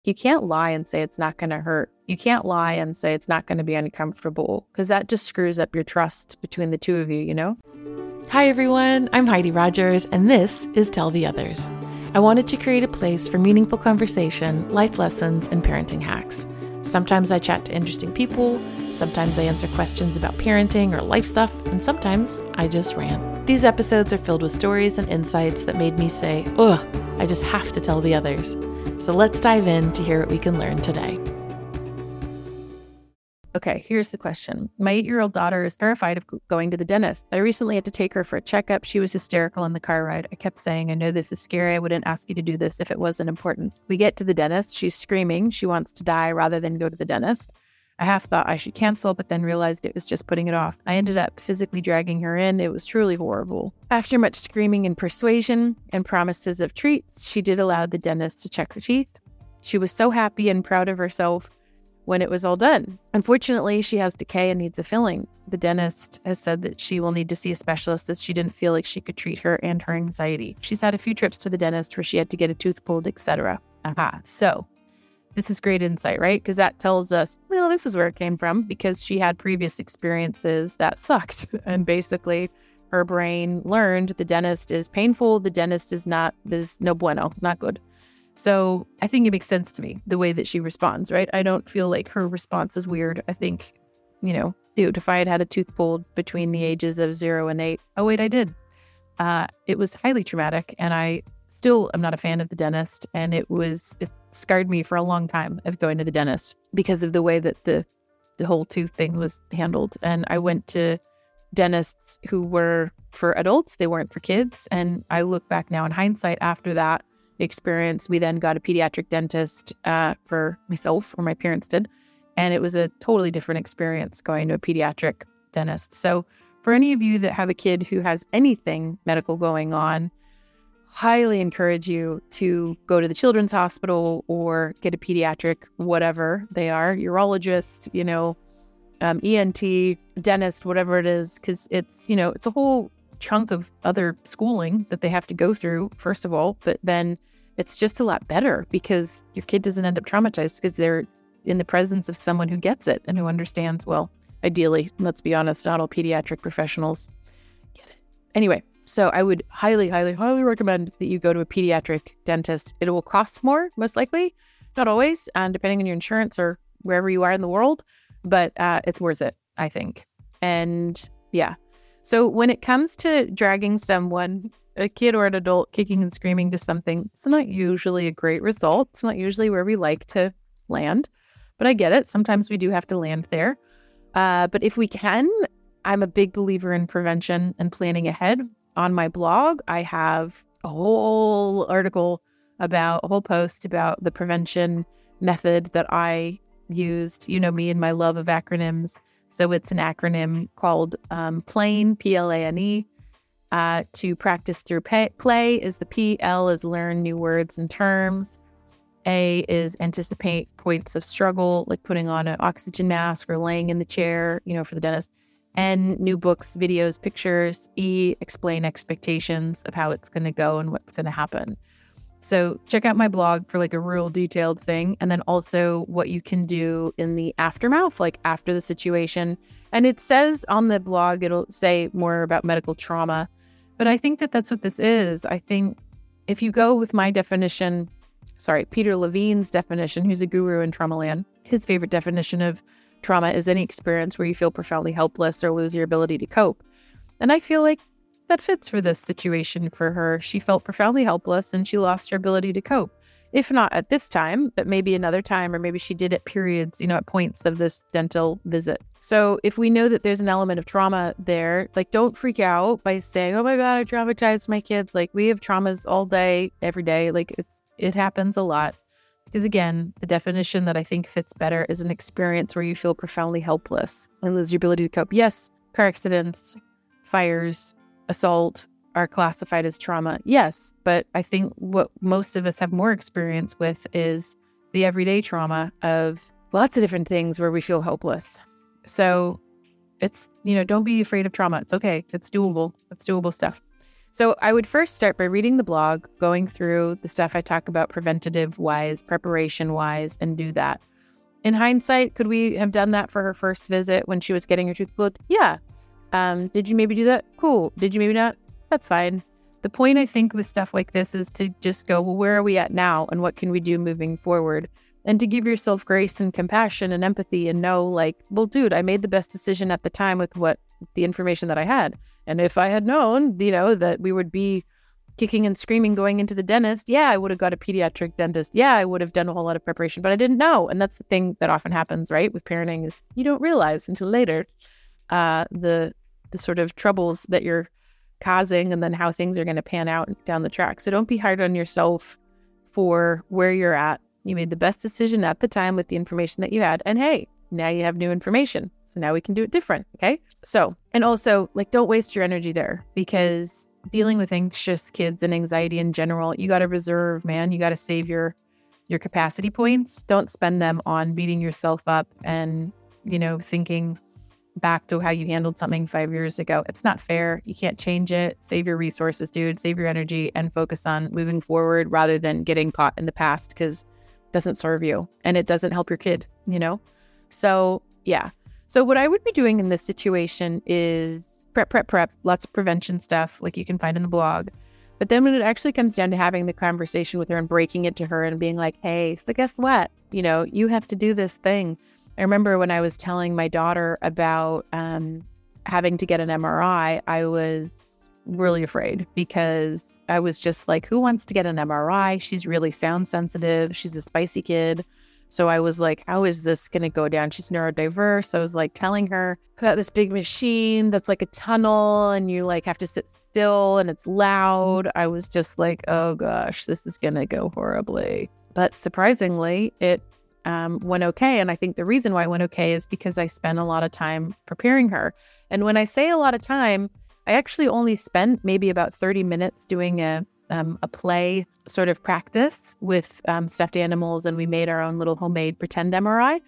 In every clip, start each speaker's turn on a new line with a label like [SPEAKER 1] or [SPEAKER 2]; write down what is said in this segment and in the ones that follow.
[SPEAKER 1] You can't lie and say it's not going to hurt. You can't lie and say it's not going to be uncomfortable, because that just screws up your trust between the two of you,
[SPEAKER 2] Hi everyone, I'm Heidi Rogers, and this is Tell the Others. I wanted to create a place for meaningful conversation, life lessons, and parenting hacks. Sometimes I chat to interesting people, sometimes I answer questions about parenting or life stuff, and sometimes I just rant. These episodes are filled with stories and insights that made me say, ugh, I just have to tell the others. So let's dive in to hear what we can learn today.
[SPEAKER 1] Okay, here's the question. My 8-year-old daughter is terrified of going to the dentist. I recently had to take her for a checkup. She was hysterical on the car ride. I kept saying, I know this is scary. I wouldn't ask you to do this if it wasn't important. We get to the dentist. She's screaming. She wants to die rather than go to the dentist. I half thought I should cancel, but then realized it was just putting it off. I ended up physically dragging her in. It was truly horrible. After much screaming and persuasion and promises of treats, she did allow the dentist to check her teeth. She was so happy and proud of herself when it was all done. Unfortunately, she has decay and needs a filling. The dentist has said that she will need to see a specialist as she didn't feel like she could treat her and her anxiety. She's had a few trips to the dentist where she had to get a tooth pulled, etc. So this is great insight, right? Because that tells us, well, this is where it came from, because she had previous experiences that sucked. And basically, her brain learned the dentist is painful. The dentist is no bueno, not good. So I think it makes sense to me, the way that she responds, right? I don't feel like her response is weird. I think, dude, if I had a tooth pulled between the ages of 0 and 8, oh, wait, I did. It was highly traumatic, and I still am not a fan of the dentist. And it scarred me for a long time of going to the dentist because of the way that the whole tooth thing was handled. And I went to dentists who were for adults. They weren't for kids. And I look back now in hindsight after that experience, we then got a pediatric dentist for myself, or my parents did. And it was a totally different experience going to a pediatric dentist. So for any of you that have a kid who has anything medical going on, highly encourage you to go to the children's hospital or get a pediatric, whatever they are, urologist, ENT, dentist, whatever it is, because it's a whole chunk of other schooling that they have to go through, first of all, but then it's just a lot better because your kid doesn't end up traumatized because they're in the presence of someone who gets it and who understands. Well, ideally, let's be honest, not all pediatric professionals get it. Anyway, so I would highly, highly, highly recommend that you go to a pediatric dentist. It will cost more, most likely, not always, and depending on your insurance or wherever you are in the world, but it's worth it, I think. And yeah. So when it comes to dragging someone, a kid or an adult, kicking and screaming to something, it's not usually a great result. It's not usually where we like to land, but I get it. Sometimes we do have to land there. But if we can, I'm a big believer in prevention and planning ahead. On my blog, I have a whole post about the prevention method that I used. You know me and my love of acronyms. So it's an acronym called PLANE, P-L-A-N-E. To practice through play is the P. L is learn new words and terms. A is anticipate points of struggle, like putting on an oxygen mask or laying in the chair, for the dentist. N, new books, videos, pictures. E, explain expectations of how it's going to go and what's going to happen. So check out my blog for like a real detailed thing. And then also what you can do in the aftermath, like after the situation. And it says on the blog, it'll say more about medical trauma. But I think that that's what this is. I think if you go with my definition, Peter Levine's definition, who's a guru in trauma land, his favorite definition of trauma is any experience where you feel profoundly helpless or lose your ability to cope. And I feel like that fits for this situation for her. She felt profoundly helpless and she lost her ability to cope. If not at this time, but maybe another time, or maybe she did at periods, at points of this dental visit. So if we know that there's an element of trauma there, like don't freak out by saying, oh my God, I traumatized my kids. Like we have traumas all day, every day. Like it happens a lot. Because again, the definition that I think fits better is an experience where you feel profoundly helpless and lose your ability to cope. Yes, car accidents, fires, assault are classified as trauma. Yes, but I think what most of us have more experience with is the everyday trauma of lots of different things where we feel helpless. So it's, don't be afraid of trauma. It's okay. It's doable. It's doable stuff. So I would first start by reading the blog, going through the stuff I talk about preventative-wise, preparation-wise, and do that. In hindsight, could we have done that for her first visit when she was getting her tooth pulled? Yeah. Did you maybe do that? Cool. Did you maybe not? That's fine. The point, I think, with stuff like this is to just go, well, where are we at now? And what can we do moving forward? And to give yourself grace and compassion and empathy and know, like, well, dude, I made the best decision at the time with the information that I had. And if I had known, that we would be kicking and screaming going into the dentist, yeah, I would have got a pediatric dentist. Yeah, I would have done a whole lot of preparation, but I didn't know. And that's the thing that often happens, right, with parenting, is you don't realize until later the sort of troubles that you're causing and then how things are going to pan out down the track. So don't be hard on yourself for where you're at. You made the best decision at the time with the information that you had. And hey, now you have new information. So now we can do it different. Okay. So, and also, like, don't waste your energy there, because dealing with anxious kids and anxiety in general, you got to reserve, man. You got to save your capacity points. Don't spend them on beating yourself up and, thinking back to how you handled something 5 years ago. It's not fair. You can't change it. Save your resources, dude. Save your energy and focus on moving forward rather than getting caught in the past, because it doesn't serve you and it doesn't help your kid, So, yeah. So what I would be doing in this situation is prep, lots of prevention stuff like you can find in the blog. But then when it actually comes down to having the conversation with her and breaking it to her and being like, hey, so guess what? You have to do this thing. I remember when I was telling my daughter about having to get an MRI, I was really afraid, because I was just like, who wants to get an MRI? She's really sound sensitive. She's a spicy kid. So I was like, how is this going to go down? She's neurodiverse. I was like telling her about this big machine that's like a tunnel and you like have to sit still and it's loud. I was just like, oh gosh, this is going to go horribly. But surprisingly, it went okay. And I think the reason why it went okay is because I spent a lot of time preparing her. And when I say a lot of time, I actually only spent maybe about 30 minutes doing a play sort of practice with stuffed animals, and we made our own little homemade pretend MRI.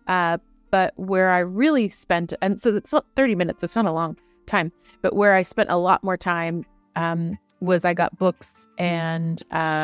[SPEAKER 1] But where I really spent, and so it's not 30 minutes, it's not a long time, but where I spent a lot more time was I got books, and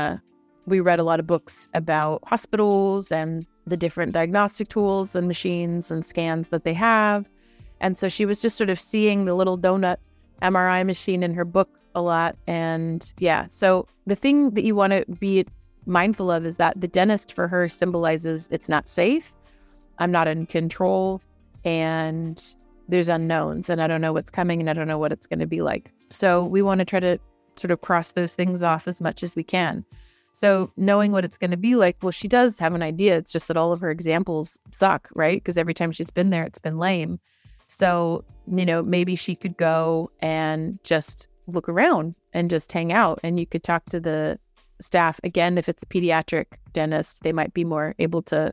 [SPEAKER 1] we read a lot of books about hospitals and the different diagnostic tools and machines and scans that they have. And so she was just sort of seeing the little donut MRI machine in her book a lot. And yeah, so the thing that you want to be mindful of is that the dentist for her symbolizes it's not safe, I'm not in control, and there's unknowns, and I don't know what's coming, and I don't know what it's going to be like. So we want to try to sort of cross those things off as much as we can. So knowing what it's going to be like, well, she does have an idea. It's just that all of her examples suck, right? Because every time she's been there, it's been lame. So, maybe she could go and just look around and just hang out, and you could talk to the staff. Again, if it's a pediatric dentist, they might be more able to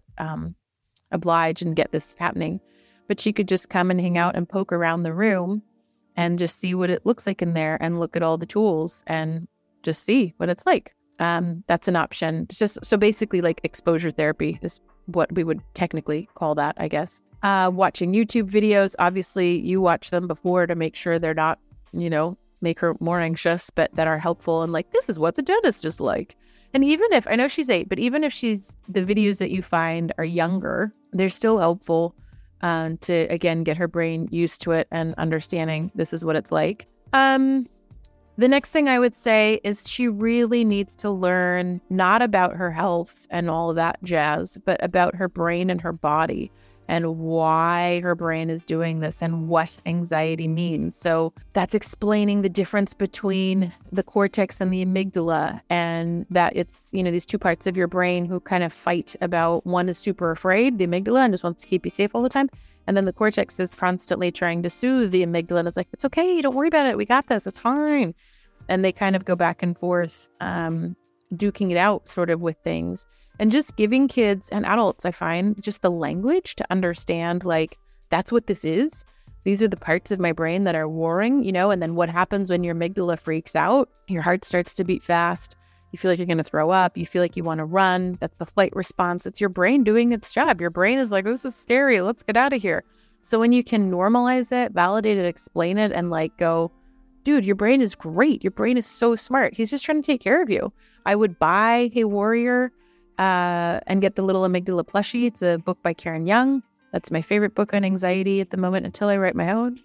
[SPEAKER 1] oblige and get this happening. But she could just come and hang out and poke around the room and just see what it looks like in there and look at all the tools and just see what it's like. That's an option. It's just so basically like exposure therapy is what we would technically call that, I guess. Watching YouTube videos, obviously you watch them before to make sure they're not, make her more anxious, but that are helpful and like, this is what the dentist is like. And even if, I know she's 8, but even if the videos that you find are younger, they're still helpful to, again, get her brain used to it and understanding this is what it's like. The next thing I would say is she really needs to learn not about her health and all of that jazz, but about her brain and her body and why her brain is doing this and what anxiety means. So that's explaining the difference between the cortex and the amygdala, and that it's, these two parts of your brain who kind of fight about, one is super afraid, the amygdala, and just wants to keep you safe all the time. And then the cortex is constantly trying to soothe the amygdala. And it's like, it's okay. Don't worry about it. We got this. It's fine. And they kind of go back and forth, duking it out sort of with things. And just giving kids and adults, I find, just the language to understand, like, that's what this is. These are the parts of my brain that are warring, and then what happens when your amygdala freaks out? Your heart starts to beat fast. You feel like you're going to throw up. You feel like you want to run. That's the flight response. It's your brain doing its job. Your brain is like, this is scary. Let's get out of here. So when you can normalize it, validate it, explain it, and like go, dude, your brain is great. Your brain is so smart. He's just trying to take care of you. I would buy Hey Warrior and get the Little Amygdala plushie. It's a book by Karen Young. That's my favorite book on anxiety at the moment until I write my own.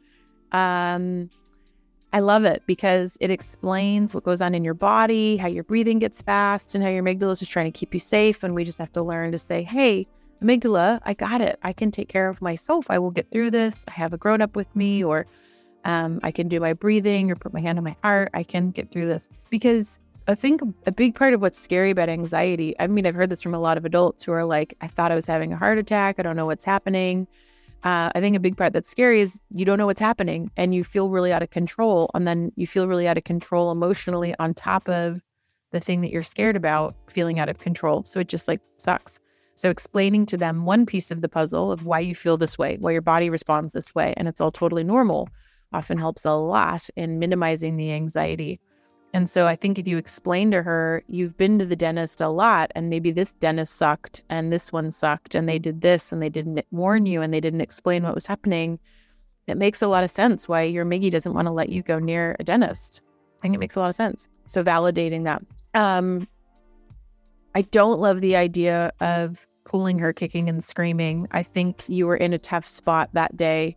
[SPEAKER 1] I love it because it explains what goes on in your body, how your breathing gets fast, and how your amygdala is just trying to keep you safe. And we just have to learn to say, hey, amygdala, I got it. I can take care of myself. I will get through this. I have a grown-up with me, or I can do my breathing or put my hand on my heart. I can get through this. Because I think a big part of what's scary about anxiety, I mean, I've heard this from a lot of adults who are like, I thought I was having a heart attack. I don't know what's happening. I think a big part that's scary is you don't know what's happening and you feel really out of control. And then you feel really out of control emotionally on top of the thing that you're scared about feeling out of control. So it just like sucks. So explaining to them one piece of the puzzle of why you feel this way, why your body responds this way, and it's all totally normal, often helps a lot in minimizing the anxiety. And so I think if you explain to her, you've been to the dentist a lot, and maybe this dentist sucked, and this one sucked, and they did this, and they didn't warn you, and they didn't explain what was happening, it makes a lot of sense why your Miggy doesn't want to let you go near a dentist. I think it makes a lot of sense. So validating that. I don't love the idea of pulling her kicking and screaming. I think you were in a tough spot that day.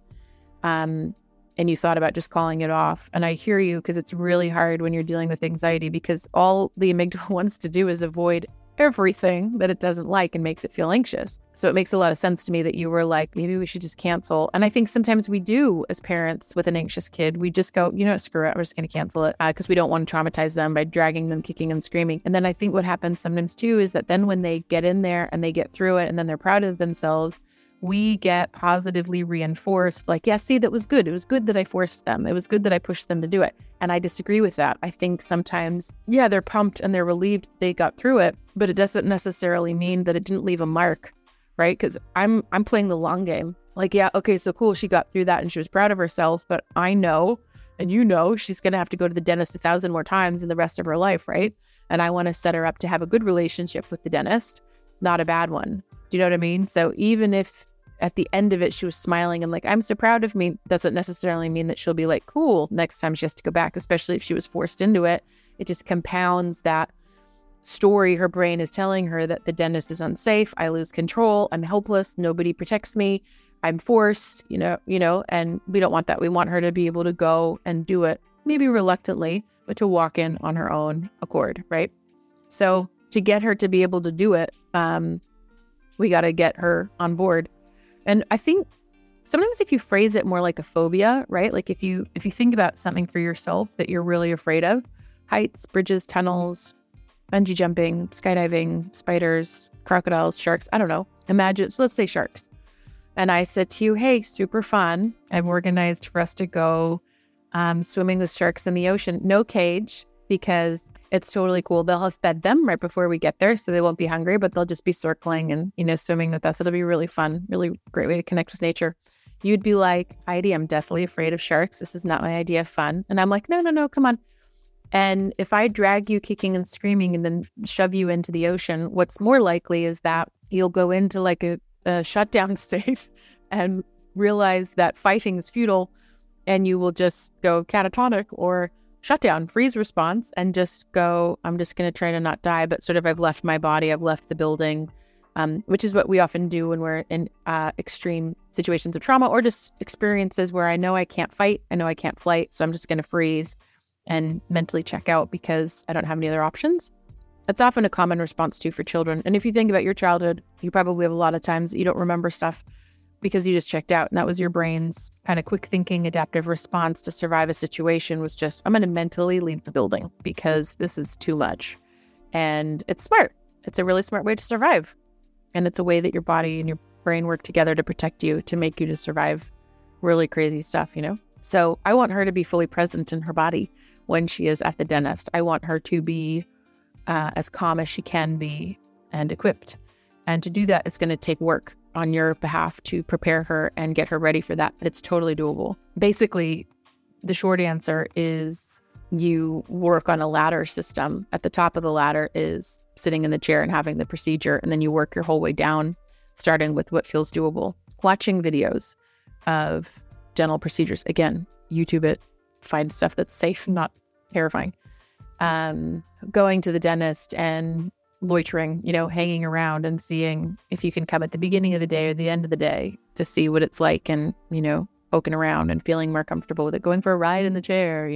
[SPEAKER 1] And you thought about just calling it off. And I hear you, because it's really hard when you're dealing with anxiety, because all the amygdala wants to do is avoid everything that it doesn't like and makes it feel anxious. So it makes a lot of sense to me that you were like, maybe we should just cancel. And I think sometimes we do as parents with an anxious kid, we just go, screw it, we're just going to cancel it because we don't want to traumatize them by dragging them, kicking and screaming. And then I think what happens sometimes too is that then when they get in there and they get through it and then they're proud of themselves, we get positively reinforced, like, yeah, see, that was good. It was good that I forced them. It was good that I pushed them to do it. And I disagree with that. I think sometimes, yeah, they're pumped and they're relieved they got through it, but it doesn't necessarily mean that it didn't leave a mark, right? Because I'm playing the long game. Like, yeah, okay, so cool, she got through that and she was proud of herself, but I know, and she's going to have to go to the dentist 1,000 more times in the rest of her life, right? And I want to set her up to have a good relationship with the dentist, not a bad one. Do you know what I mean? So even if at the end of it, she was smiling and like, I'm so proud of me, doesn't necessarily mean that she'll be like, cool, next time she has to go back, especially if she was forced into it. It just compounds that story her brain is telling her that the dentist is unsafe, I lose control, I'm helpless, nobody protects me, I'm forced, and we don't want that. We want her to be able to go and do it, maybe reluctantly, but to walk in on her own accord, right? So to get her to be able to do it, we got to get her on board. And I think sometimes if you phrase it more like a phobia, right? Like if you think about something for yourself that you're really afraid of, heights, bridges, tunnels, bungee jumping, skydiving, spiders, crocodiles, sharks, I don't know. Imagine, so let's say sharks. And I said to you, hey, super fun. I've organized for us to go swimming with sharks in the ocean. No cage, because it's totally cool. They'll have fed them right before we get there, so they won't be hungry, but they'll just be circling and, swimming with us. It'll be really fun, really great way to connect with nature. You'd be like, Heidi, I'm deathly afraid of sharks. This is not my idea of fun. And I'm like, no, come on. And if I drag you kicking and screaming and then shove you into the ocean, what's more likely is that you'll go into like a shutdown state and realize that fighting is futile, and you will just go catatonic or shutdown, freeze response, and just go, I'm just going to try to not die, but sort of I've left my body, I've left the building, which is what we often do when we're in extreme situations of trauma or just experiences where I know I can't fight, I know I can't flight, so I'm just going to freeze and mentally check out because I don't have any other options. That's often a common response too for children. And if you think about your childhood, you probably have a lot of times that you don't remember stuff because you just checked out, and that was your brain's kind of quick thinking, adaptive response to survive a situation was just, I'm going to mentally leave the building because this is too much. And it's smart. It's a really smart way to survive. And it's a way that your body and your brain work together to protect you, to make you to survive really crazy stuff, So I want her to be fully present in her body when she is at the dentist. I want her to be as calm as she can be and equipped. And to do that, it's going to take work on your behalf to prepare her and get her ready for that. But it's totally doable. Basically, the short answer is you work on a ladder system. At the top of the ladder is sitting in the chair and having the procedure. And then you work your whole way down, starting with what feels doable. Watching videos of dental procedures. Again, YouTube it, find stuff that's safe, not terrifying. Going to the dentist and loitering, hanging around and seeing if you can come at the beginning of the day or the end of the day to see what it's like, and, poking around and feeling more comfortable with it, going for a ride in the chair,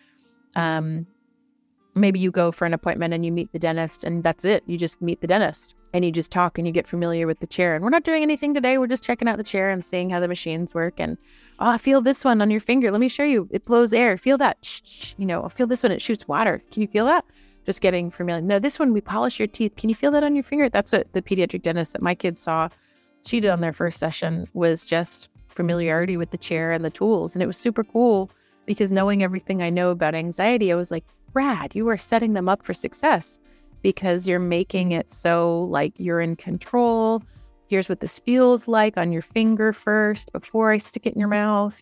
[SPEAKER 1] maybe you go for an appointment and you meet the dentist, and that's it. You just meet the dentist and you just talk and you get familiar with the chair. And we're not doing anything today. We're just checking out the chair and seeing how the machines work. And, I feel this one on your finger. Let me show you. It blows air. Feel that. I feel this one. It shoots water. Can you feel that? Just getting familiar. No, this one, we polish your teeth. Can you feel that on your finger? That's what the pediatric dentist that my kids saw, she did on their first session, was just familiarity with the chair and the tools. And it was super cool because knowing everything I know about anxiety, I was like, Brad, you are setting them up for success because you're making it so like you're in control. Here's what this feels like on your finger first before I stick it in your mouth.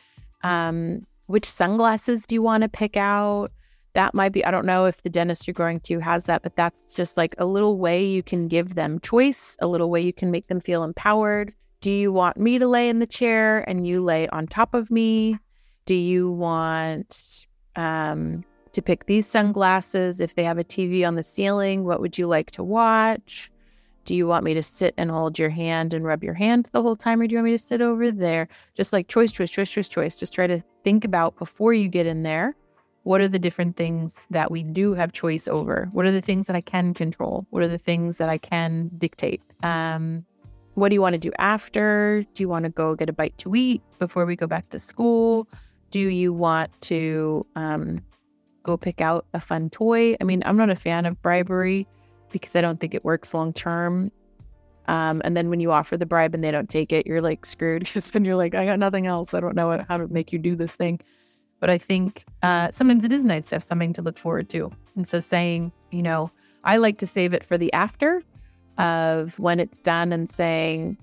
[SPEAKER 1] Which sunglasses do you want to pick out? That might be, I don't know if the dentist you're going to has that, but that's just like a little way you can give them choice, a little way you can make them feel empowered. Do you want me to lay in the chair and you lay on top of me? Do you want to pick these sunglasses? If they have a TV on the ceiling, what would you like to watch? Do you want me to sit and hold your hand and rub your hand the whole time, or do you want me to sit over there? Just like choice. Just try to think about before you get in there, what are the different things that we do have choice over? What are the things that I can control? What are the things that I can dictate? What do you want to do after? Do you want to go get a bite to eat before we go back to school? Do you want to go pick out a fun toy? I mean, I'm not a fan of bribery because I don't think it works long term. And then when you offer the bribe and they don't take it, you're like screwed because then you're like, I got nothing else. I don't know how to make you do this thing. But I think sometimes it is nice to have something to look forward to. And so saying, I like to save it for the after of when it's done and saying,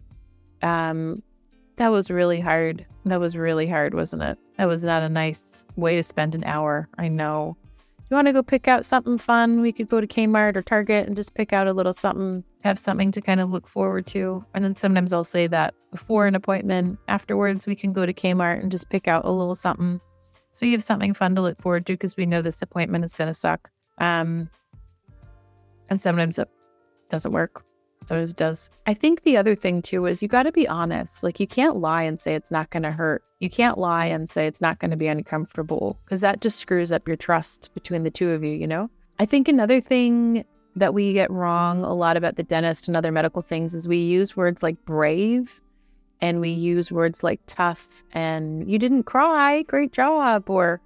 [SPEAKER 1] that was really hard. That was really hard, wasn't it? That was not a nice way to spend an hour. I know. You want to go pick out something fun? We could go to Kmart or Target and just pick out a little something, have something to kind of look forward to. And then sometimes I'll say that before an appointment, afterwards, we can go to Kmart and just pick out a little something. So you have something fun to look forward to because we know this appointment is going to suck. And sometimes it doesn't work. Sometimes it does. I think the other thing too is you got to be honest. Like you can't lie and say it's not going to hurt. You can't lie and say it's not going to be uncomfortable because that just screws up your trust between the two of you, I think another thing that we get wrong a lot about the dentist and other medical things is we use words like brave and we use words like tough and you didn't cry, great job, or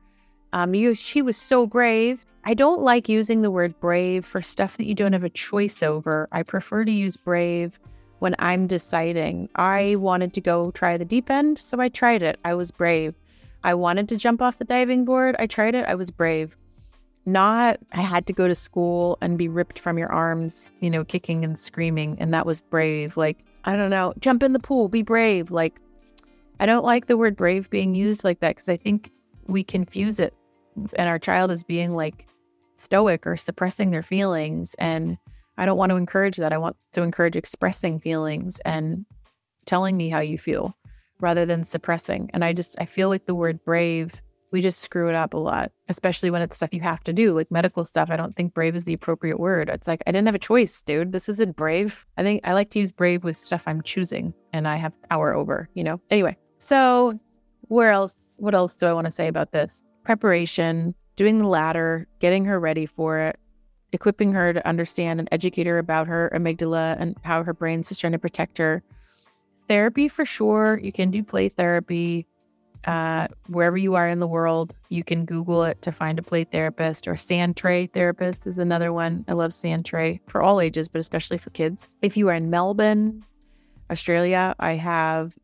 [SPEAKER 1] she was so brave. I don't like using the word brave for stuff that you don't have a choice over. I prefer to use brave when I'm deciding. I wanted to go try the deep end, so I tried it. I was brave. I wanted to jump off the diving board. I tried it. I was brave. Not, I had to go to school and be ripped from your arms, kicking and screaming, and that was brave. Like, I don't know, jump in the pool, be brave. Like, I don't like the word brave being used like that because I think we confuse it and our child is being like stoic or suppressing their feelings. And I don't want to encourage that. I want to encourage expressing feelings and telling me how you feel rather than suppressing. And I feel like the word brave, we just screw it up a lot, especially when it's stuff you have to do, like medical stuff. I don't think brave is the appropriate word. It's like, I didn't have a choice, dude. This isn't brave. I think I like to use brave with stuff I'm choosing and I have power over, Anyway, so what else do I want to say about this? Preparation, doing the ladder, getting her ready for it, equipping her to understand and educate her about her amygdala and how her brain's just trying to protect her. Therapy for sure. You can do play therapy. Wherever you are in the world, you can Google it to find a play therapist, or sand tray therapist is another one. I love sand tray for all ages, but especially for kids. If you are in Melbourne, Australia, I have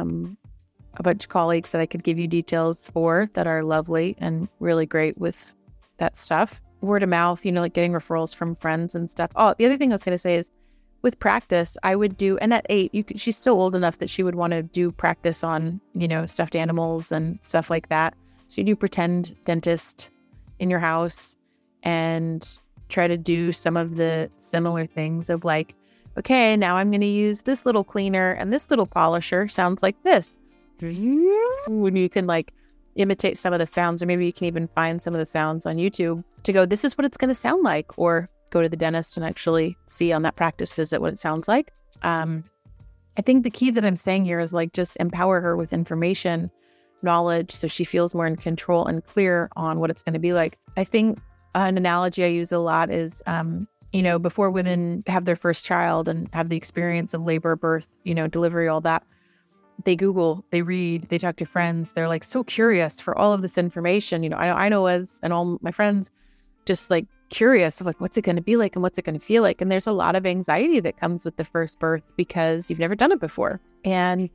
[SPEAKER 1] a bunch of colleagues that I could give you details for that are lovely and really great with that stuff. Word of mouth, like getting referrals from friends and stuff. Oh, the other thing I was going to say is with practice, I would do, and at 8, she's still old enough that she would want to do practice on, stuffed animals and stuff like that. So you do pretend dentist in your house and try to do some of the similar things of like, okay, now I'm going to use this little cleaner and this little polisher sounds like this. When you can like imitate some of the sounds, or maybe you can even find some of the sounds on YouTube to go, this is what it's going to sound like, or go to the dentist and actually see on that practice visit what it sounds like. I think the key that I'm saying here is like just empower her with information, knowledge, so she feels more in control and clear on what it's going to be like. I think an analogy I use a lot is, before women have their first child and have the experience of labor, birth, delivery, all that, they Google, they read, they talk to friends. They're like so curious for all of this information. I know and all my friends just like curious of like, what's it going to be like and what's it going to feel like? And there's a lot of anxiety that comes with the first birth because you've never done it before. And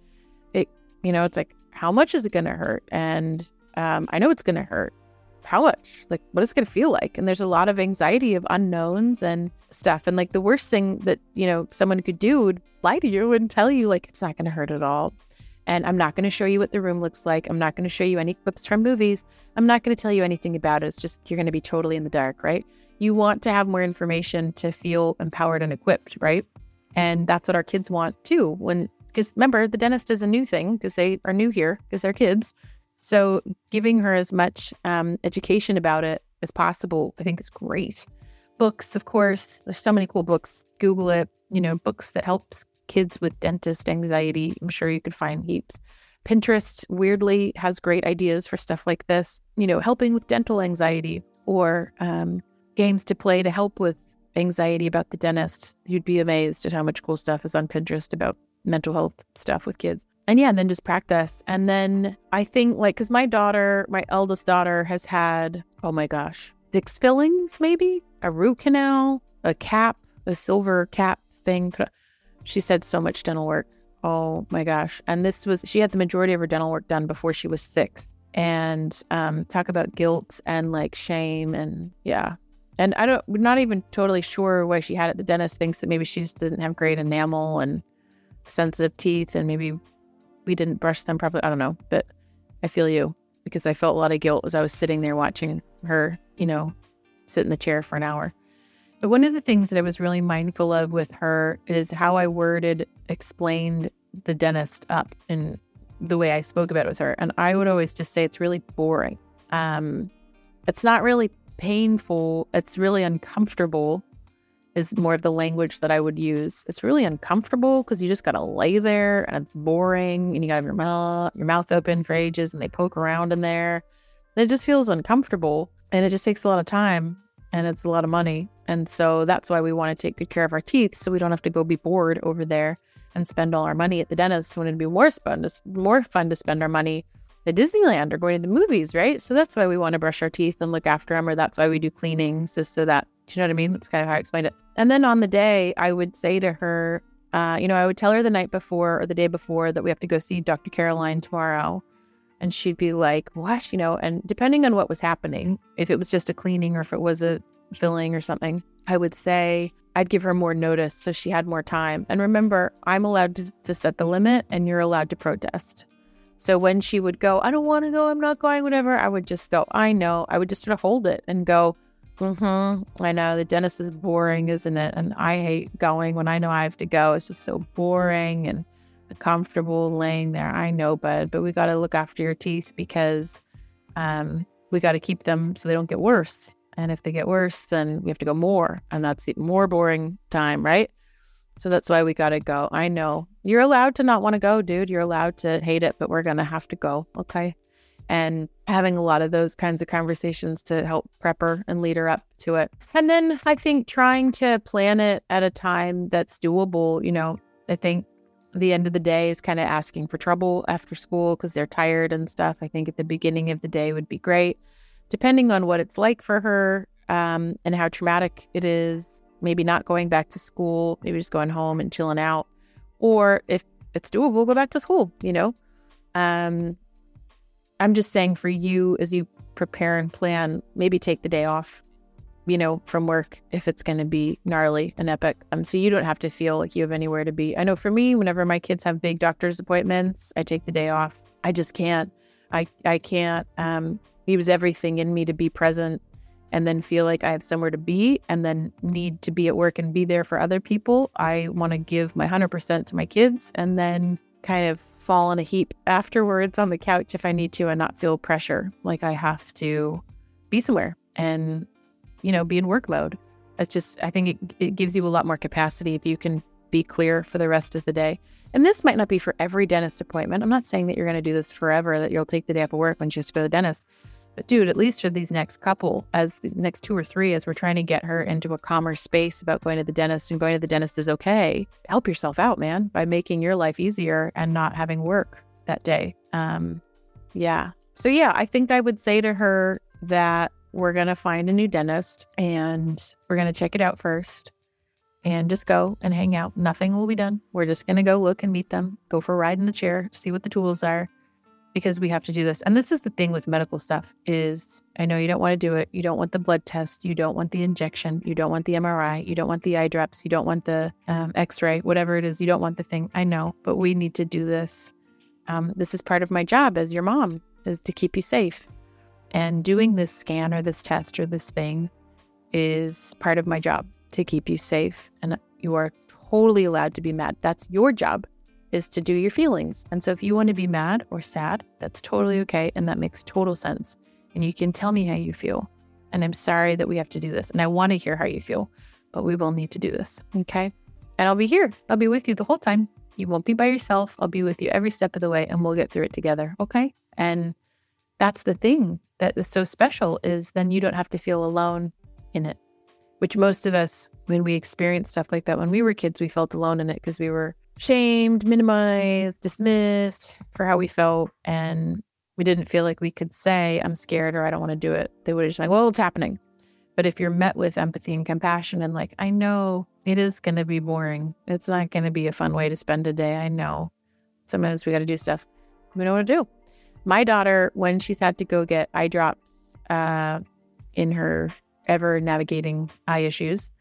[SPEAKER 1] it's like, how much is it going to hurt? And I know it's going to hurt. How much? Like, what is it going to feel like? And there's a lot of anxiety of unknowns and stuff. And like the worst thing that, someone could do would lie to you and tell you like, it's not going to hurt at all. And I'm not going to show you what the room looks like. I'm not going to show you any clips from movies. I'm not going to tell you anything about it. It's just, you're going to be totally in the dark, right? You want to have more information to feel empowered and equipped, right? And that's what our kids want too. Because remember, the dentist is a new thing because they are new here because they're kids. So giving her as much education about it as possible, I think is great. Books, of course, there's so many cool books. Google it, books that helps kids with dentist anxiety. I'm sure you could find heaps. Pinterest, weirdly, has great ideas for stuff like this, helping with dental anxiety, or games to play to help with anxiety about the dentist. You'd be amazed at how much cool stuff is on Pinterest about mental health stuff with kids. And then just practice. And then I think because my eldest daughter has had, oh my gosh, 6 fillings, maybe a root canal, a cap, a silver cap thing. She said so much dental work. Oh my gosh. And she had the majority of her dental work done before she was 6. And talk about guilt and like shame and yeah. And we're not even totally sure why she had it. The dentist thinks that maybe she just didn't have great enamel and sensitive teeth, and maybe we didn't brush them properly. I don't know, but I feel you, because I felt a lot of guilt as I was sitting there watching her, sit in the chair for an hour. But one of the things that I was really mindful of with her is how I explained the dentist up in the way I spoke about it with her. And I would always just say it's really boring. It's not really painful. It's really uncomfortable is more of the language that I would use. It's really uncomfortable because you just got to lay there and it's boring and you got to have your mouth open for ages and they poke around in there. And it just feels uncomfortable and it just takes a lot of time and it's a lot of money. And so that's why we want to take good care of our teeth so we don't have to go be bored over there and spend all our money at the dentist when it'd be more fun to spend our money at Disneyland or going to the movies, right? So that's why we want to brush our teeth and look after them, or that's why we do cleanings, just so that, do you know what I mean? That's kind of how I explained it. And then on the day, I would say to her, I would tell her the night before or the day before that we have to go see Dr. Caroline tomorrow. And she'd be like, what? And depending on what was happening, if it was just a cleaning or if it was a filling or something, I would say I'd give her more notice so she had more time. And remember, I'm allowed to set the limit and you're allowed to protest. So when she would go, I don't want to go, I'm not going, whatever, I would just go, I know. I would just sort of hold it and go, I know, the dentist is boring, isn't it? And I hate going when I know I have to go. It's just so boring and uncomfortable laying there. I know, bud, but we got to look after your teeth because we got to keep them so they don't get worse. And if they get worse, then we have to go more. And that's the more boring time, right? So that's why we got to go. I know. You're allowed to not want to go, dude. You're allowed to hate it, but we're going to have to go. Okay. And having a lot of those kinds of conversations to help prep her and lead her up to it. And then I think trying to plan it at a time that's doable. I think the end of the day is kind of asking for trouble after school because they're tired and stuff. I think at the beginning of the day would be great, depending on what it's like for her and how traumatic it is. Maybe not going back to school, maybe just going home and chilling out. Or if it's doable, go back to school, I'm just saying for you, as you prepare and plan, maybe take the day off, from work if it's going to be gnarly and epic. So you don't have to feel like you have anywhere to be. I know for me, whenever my kids have big doctor's appointments, I take the day off. I just can't. I can't use everything in me to be present and then feel like I have somewhere to be and then need to be at work and be there for other people. I want to give my 100% to my kids and then kind of fall in a heap afterwards on the couch if I need to and not feel pressure. Like I have to be somewhere and, be in work mode. I think it gives you a lot more capacity if you can be clear for the rest of the day. And this might not be for every dentist appointment. I'm not saying that you're going to do this forever, that you'll take the day off of work when she has to go to the dentist. But dude, at least for these next couple, as the next 2 or 3, as we're trying to get her into a calmer space about going to the dentist, and going to the dentist is okay, help yourself out, man, by making your life easier and not having work that day. So I think I would say to her that we're going to find a new dentist and we're going to check it out first and just go and hang out. Nothing will be done. We're just going to go look and meet them, go for a ride in the chair, see what the tools are, because we have to do this. And this is the thing with medical stuff is, I know you don't want to do it. You don't want the blood test. You don't want the injection. You don't want the MRI. You don't want the eye drops. You don't want the x-ray, whatever it is. You don't want the thing. I know, but we need to do this. This is part of my job as your mom, is to keep you safe. And doing this scan or this test or this thing is part of my job, to keep you safe. And you are totally allowed to be mad. That's your job, is to do your feelings. And so if you want to be mad or sad, that's totally okay. And that makes total sense. And you can tell me how you feel. And I'm sorry that we have to do this. And I want to hear how you feel, but we will need to do this. Okay. And I'll be here. I'll be with you the whole time. You won't be by yourself. I'll be with you every step of the way, and we'll get through it together. Okay. And that's the thing that is so special, is then you don't have to feel alone in it, which most of us, when we experienced stuff like that when we were kids, we felt alone in it because we were shamed, minimized, dismissed for how we felt. And we didn't feel like we could say, I'm scared or I don't want to do it. They would just be like, well, it's happening. But if you're met with empathy and compassion and like, I know it is going to be boring. It's not going to be a fun way to spend a day. I know sometimes we got to do stuff we know what to do. My daughter, when she's had to go get eye drops in her ever navigating eye issues,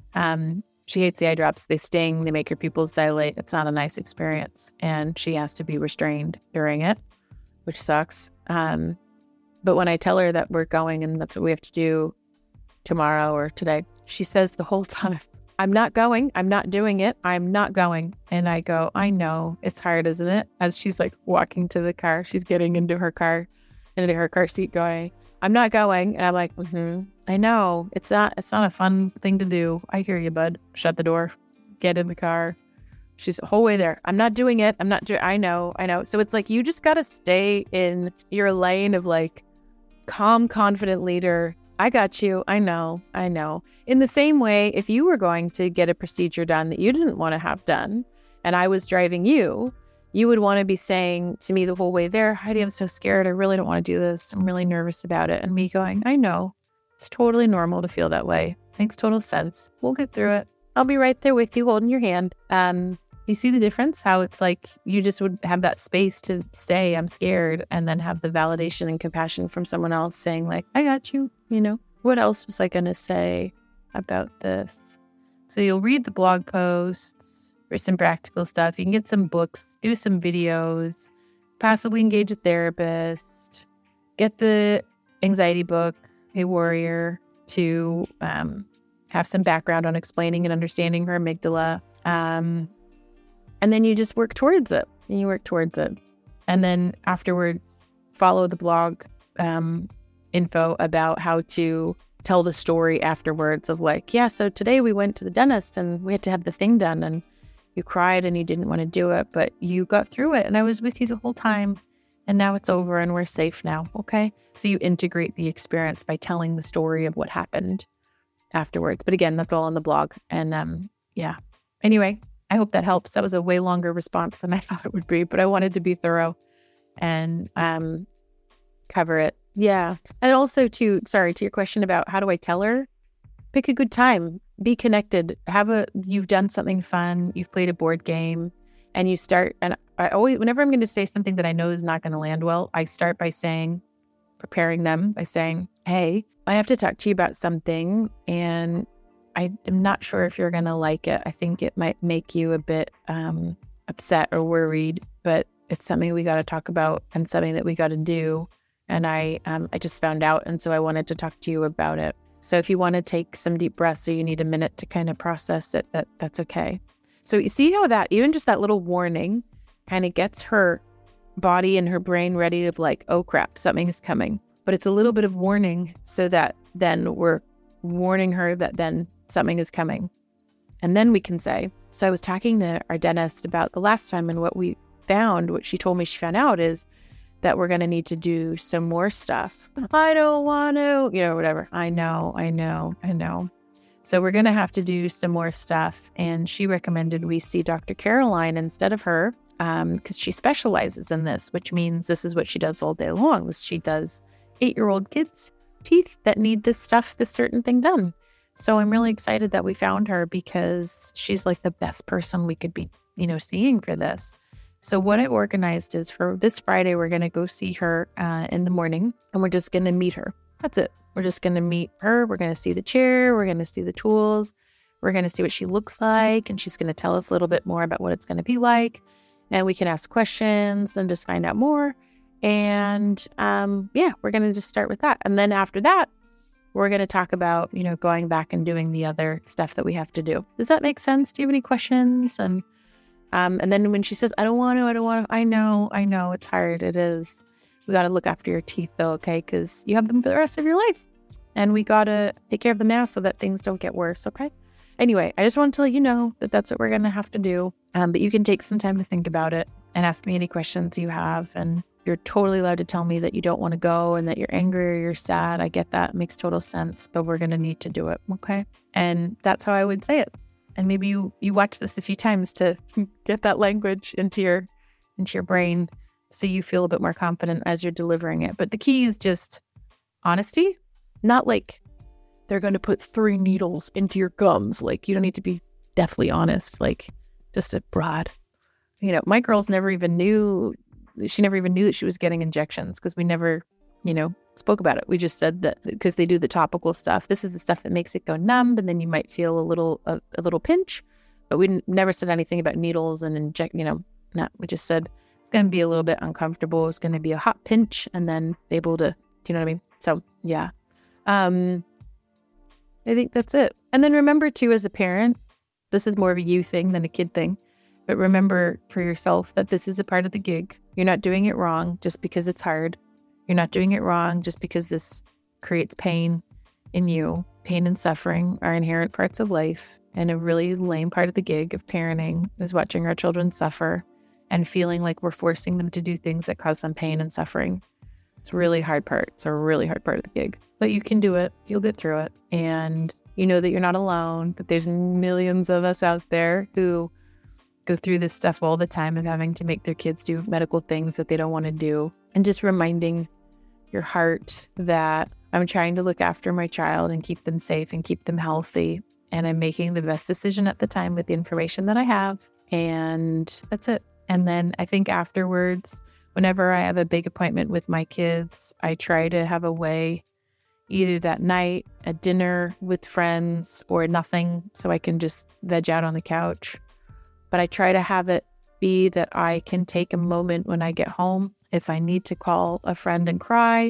[SPEAKER 1] she hates the eye drops. They sting. They make her pupils dilate. It's not a nice experience. And she has to be restrained during it, which sucks. But when I tell her that we're going and that's what we have to do tomorrow or today, she says the whole time, I'm not going. I'm not doing it. I'm not going. And I go, I know. It's hard, isn't it? As she's like walking to the car, she's getting into her car seat going, I'm not going. And I'm like, I know. It's not a fun thing to do. I hear you, bud. Shut the door. Get in the car. She's the whole way there. I'm not doing it. I know. So it's like, you just got to stay in your lane of like calm, confident leader. I got you. I know. In the same way, if you were going to get a procedure done that you didn't want to have done, and I was driving you, you would want to be saying to me the whole way there, Heidi, I'm so scared. I really don't want to do this. I'm really nervous about it. And me going, I know. It's totally normal to feel that way. Makes total sense. We'll get through it. I'll be right there with you, holding your hand. You see the difference? How it's like you just would have that space to say, I'm scared, and then have the validation and compassion from someone else saying like, I got you. What else was I going to say about this? So you'll read the blog posts for some practical stuff. You can get some books, do some videos, possibly engage a therapist, get the anxiety book, Hey Warrior, to have some background on explaining and understanding her amygdala. And then you just work towards it. And then afterwards, follow the blog info about how to tell the story afterwards of like, yeah, so today we went to the dentist and we had to have the thing done and you cried and you didn't want to do it, but you got through it and I was with you the whole time and now it's over and we're safe now. Okay. So you integrate the experience by telling the story of what happened afterwards. But again, that's all on the blog. And yeah. Anyway, I hope that helps. That was a way longer response than I thought it would be, but I wanted to be thorough and cover it. Yeah. And also to your question about how do I tell her? Pick a good time. Be connected. You've done something fun. You've played a board game and you start. And I always, whenever I'm going to say something that I know is not going to land well, I start by preparing them by saying, hey, I have to talk to you about something and I am not sure if you're going to like it. I think it might make you a bit upset or worried, but it's something we got to talk about and something that we got to do. And I just found out. And so I wanted to talk to you about it. So if you want to take some deep breaths or you need a minute to kind of process it, that's okay. So you see how that, even just that little warning kind of gets her body and her brain ready to like, oh crap, something is coming. But it's a little bit of warning so that then we're warning her that then something is coming. And then we can say, so I was talking to our dentist about the last time, and what we found, what she told me she found out is that we're going to need to do some more stuff. I don't want to, whatever. I know. So we're going to have to do some more stuff. And she recommended we see Dr. Caroline instead of her, because she specializes in this, which means this is what she does all day long. She does 8-year-old kids' teeth that need this certain thing done. So I'm really excited that we found her, because she's like the best person we could be, seeing for this. So what I organized is for this Friday, we're going to go see her in the morning, and we're just going to meet her. That's it. We're just going to meet her. We're going to see the chair. We're going to see the tools. We're going to see what she looks like, and she's going to tell us a little bit more about what it's going to be like. And we can ask questions and just find out more. And we're going to just start with that. And then after that, we're going to talk about, going back and doing the other stuff that we have to do. Does that make sense? Do you have any questions? And then when she says, I don't want to, I know, it's hard. It is. We got to look after your teeth though, okay? Because you have them for the rest of your life. And we got to take care of them now so that things don't get worse, okay? Anyway, I just want to let you know that that's what we're going to have to do. But you can take some time to think about it and ask me any questions you have. And you're totally allowed to tell me that you don't want to go and that you're angry or you're sad. I get that. It makes total sense. But we're going to need to do it, okay? And that's how I would say it. And maybe you watch this a few times to get that language into your brain so you feel a bit more confident as you're delivering it. But the key is just honesty, not like they're going to put 3 needles into your gums. Like, you don't need to be deathly honest, like just a broad. My girls never even knew that she was getting injections, because we never, spoke about it. We just said that because they do the topical stuff, this is the stuff that makes it go numb, and then you might feel a little pinch. But we never said anything about needles and inject, we just said it's going to be a little bit uncomfortable. It's going to be a hot pinch, and then able to, do you know what I mean? So, yeah. I think that's it. And then remember too, as a parent, this is more of a you thing than a kid thing, but remember for yourself that this is a part of the gig. You're not doing it wrong just because it's hard. You're not doing it wrong just because this creates pain in you. Pain and suffering are inherent parts of life, and a really lame part of the gig of parenting is watching our children suffer and feeling like we're forcing them to do things that cause them pain and suffering. It's a really hard part. It's a really hard part of the gig. But you can do it. You'll get through it. And you know that you're not alone, that there's millions of us out there who go through this stuff all the time of having to make their kids do medical things that they don't want to do. And just reminding your heart that I'm trying to look after my child and keep them safe and keep them healthy. And I'm making the best decision at the time with the information that I have. And that's it. And then I think afterwards, whenever I have a big appointment with my kids, I try to have a way, either that night, a dinner with friends, or nothing, so I can just veg out on the couch. But I try to have it be that I can take a moment when I get home, if I need to call a friend and cry,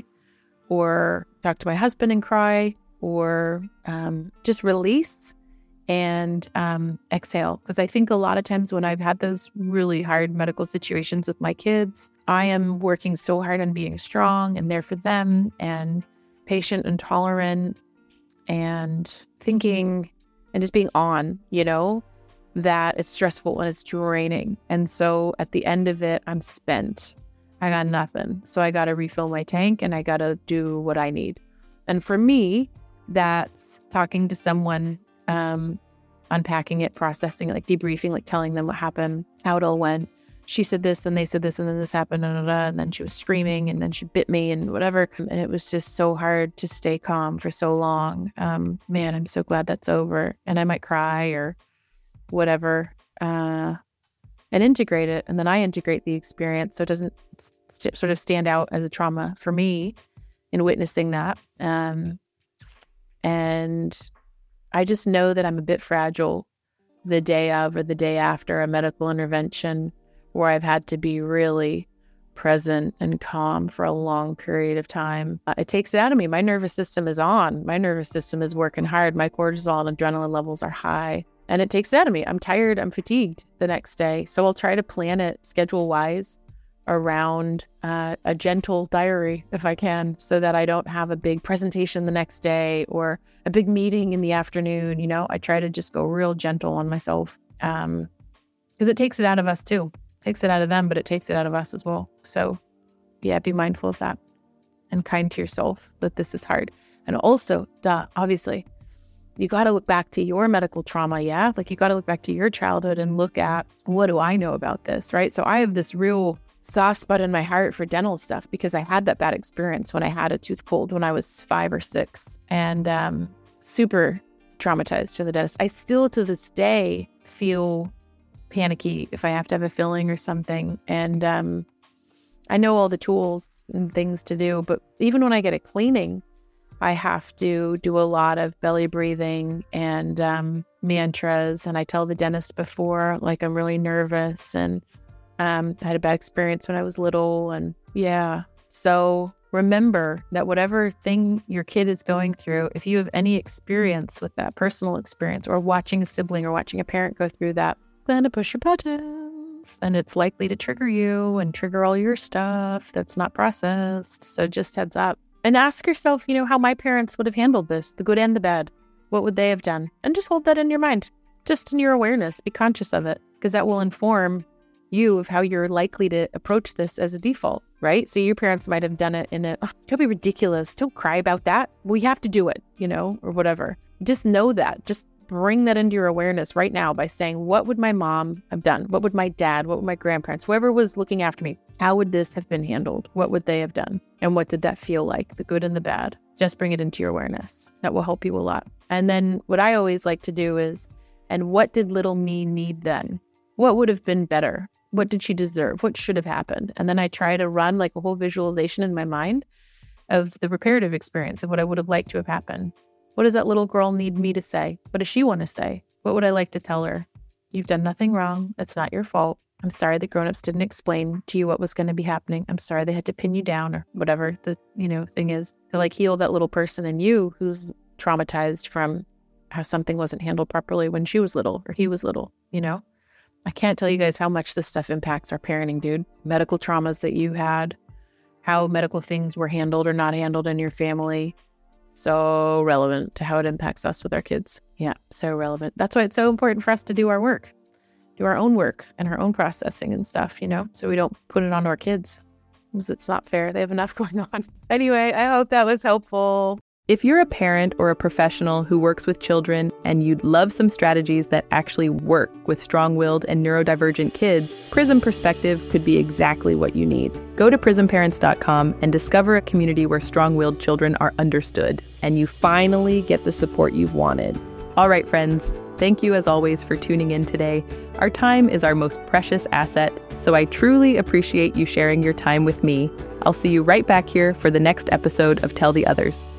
[SPEAKER 1] or talk to my husband and cry, or just release and exhale. Because I think a lot of times when I've had those really hard medical situations with my kids, I am working so hard on being strong and there for them and patient and tolerant and thinking and just being on, that it's stressful and it's draining. And so at the end of it, I'm spent. I got nothing. So I got to refill my tank and I got to do what I need. And for me, that's talking to someone, unpacking it, processing it, like debriefing, like telling them what happened, how it all went. She said this, and they said this, and then this happened, and then she was screaming, and then she bit me and whatever. And it was just so hard to stay calm for so long. Man, I'm so glad that's over. And I might cry or whatever, and integrate it. And then I integrate the experience so it doesn't sort of stand out as a trauma for me in witnessing that. And I just know that I'm a bit fragile the day of or the day after a medical intervention where I've had to be really present and calm for a long period of time. It takes it out of me. My nervous system is on. My nervous system is working hard. My cortisol and adrenaline levels are high. And it takes it out of me. I'm tired. I'm fatigued the next day. So I'll try to plan it schedule-wise around a gentle diary if I can, so that I don't have a big presentation the next day or a big meeting in the afternoon. You know, I try to just go real gentle on myself because it takes it out of us too. It takes it out of them, but it takes it out of us as well. So yeah, be mindful of that and kind to yourself that this is hard. And also, obviously, you got to look back to your medical trauma, yeah? Like you got to look back to your childhood and look at, what do I know about this, right? So I have this real soft spot in my heart for dental stuff because I had that bad experience when I had a tooth pulled when I was 5 or 6 and super traumatized to the dentist. I still to this day feel panicky if I have to have a filling or something. And I know all the tools and things to do, but even when I get a cleaning, I have to do a lot of belly breathing and mantras. And I tell the dentist before, like, I'm really nervous and I had a bad experience when I was little. And yeah, so remember that whatever thing your kid is going through, if you have any experience with that, personal experience, or watching a sibling or watching a parent go through that, it's going to push your buttons and it's likely to trigger you and trigger all your stuff that's not processed. So just heads up. And ask yourself, you know, how my parents would have handled this, the good and the bad. What would they have done? And just hold that in your mind, just in your awareness. Be conscious of it, because that will inform you of how you're likely to approach this as a default, right? So your parents might have done it in a, don't be ridiculous, don't cry about that. We have to do it, you know, or whatever. Just know that. Just bring that into your awareness right now by saying, what would my mom have done? What would my dad, what would my grandparents, whoever was looking after me, how would this have been handled? What would they have done? And what did that feel like, the good and the bad? Just bring it into your awareness. That will help you a lot. And then what I always like to do is, and what did little me need then? What would have been better? What did she deserve? What should have happened? And then I try to run like a whole visualization in my mind of the reparative experience of what I would have liked to have happened. What does that little girl need me to say? What does she want to say? What would I like to tell her? You've done nothing wrong. It's not your fault. I'm sorry the grown-ups didn't explain to you what was going to be happening. I'm sorry they had to pin you down or whatever the, thing is to like heal that little person in you who's traumatized from how something wasn't handled properly when she was little or he was little, I can't tell you guys how much this stuff impacts our parenting, dude. Medical traumas that you had, how medical things were handled or not handled in your family. So relevant to how it impacts us with our kids. Yeah, so relevant. That's why it's so important for us to do our work, do our own work and our own processing and stuff, so we don't put it onto our kids because it's not fair. They have enough going on. Anyway, I hope that was helpful.
[SPEAKER 2] If you're a parent or a professional who works with children and you'd love some strategies that actually work with strong-willed and neurodivergent kids, Prism Perspective could be exactly what you need. Go to prismparents.com and discover a community where strong-willed children are understood, and you finally get the support you've wanted. All right, friends, thank you as always for tuning in today. Our time is our most precious asset, so I truly appreciate you sharing your time with me. I'll see you right back here for the next episode of Tell the Others.